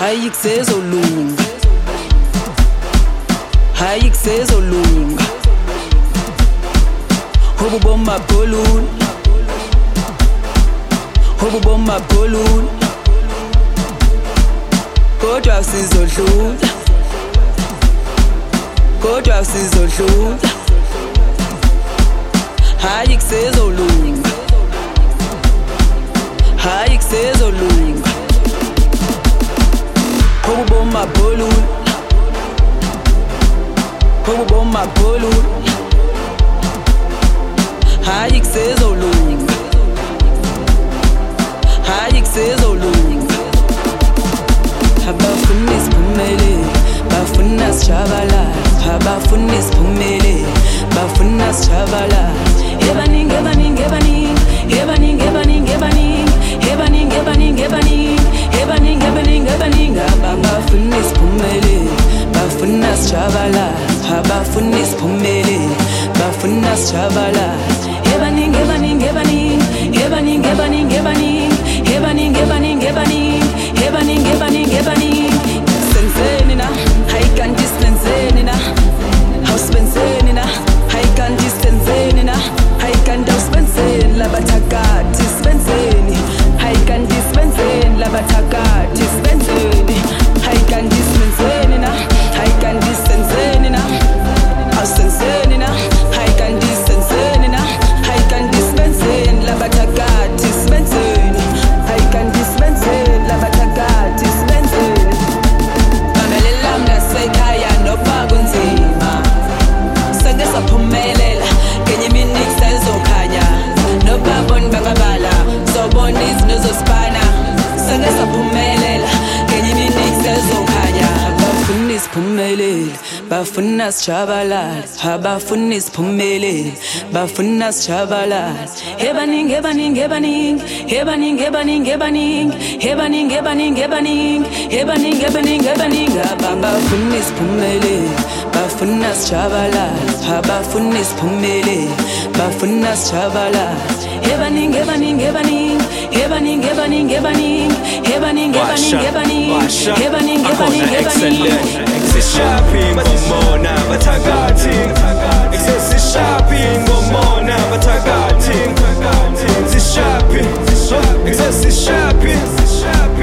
hayi kusezolunga, hayi kusezolunga. Ububoma bholuni, ububoma bholuni, kodwa sizodlula, kodwa sizodlula. Hayi kusezolunga, hayi kusezolunga. Ububoma bholuni, ububoma bholuni, hayi kusezolunga, hayi kusezolunga. Abafuna isiphumelele, bafuna sijabalala, abafuna isiphumelele, bafuna sijabalala. Ebaningi ebaningi ebaningi, ebaningi ebaningi ebaningi, ebaningi ebaningi ebaningi, ebaningi ebaningi ebaningi. Abafuna isiphumelele, bafuna sijabalala, abafuna isiphumelele, bafuna sijabalala. Ebaningi ebaningi ebaningi, ebaningi ebaningi ebaningi, ebaningi ebaningi ebaningi, ebaningi ebaningi ebaningi. Senzeni na, hayi kanti senzeni na, awusebenzeni na, hayi kanti senzeni na, hayi kanti awusebenzeni labathakathi sibenzeni, hayi kanti sibenzeni labathakathi sibenzeni, hayi kanti sibenzeni na, hayi kanti senzeni na, awusenzeni na, hayi kanti senzeni na, hayi kanti sibenzeni labathakathi sibenzeni, hayi kanti sibenzeni labathakathi sibenzeni. Mamelela mnasekhaya noba kunzima, sake saphumelela ngenye imini kusezokhanya, nobaboni bangabala sobona izinto zosibana. Sake saphumelela ngenye imini kusezokhanya. Abafuna isiphumelele, bafuna sijabalala, abafuna isiphumelele, bafuna sijabalala. Ebaningi ebaningi ebaningi, ebaningi ebaningi ebaningi, ebaningi ebaningi ebaningi, ebaningi ebaningi ebaningi. Abafuna isiphumelele, bafuna sijabalala, abafuna isiphumelele, bafuna sijabalala. Ebaningi ebaningi ebaningi, ebaningi ebaningi ebaningi, ebaningi ebaningi ebaningi, ebaningi ebaningi ebaningi. Shopping ngomona bathakathi, excess shopping ngomona bathakathi, shopping, excess shopping.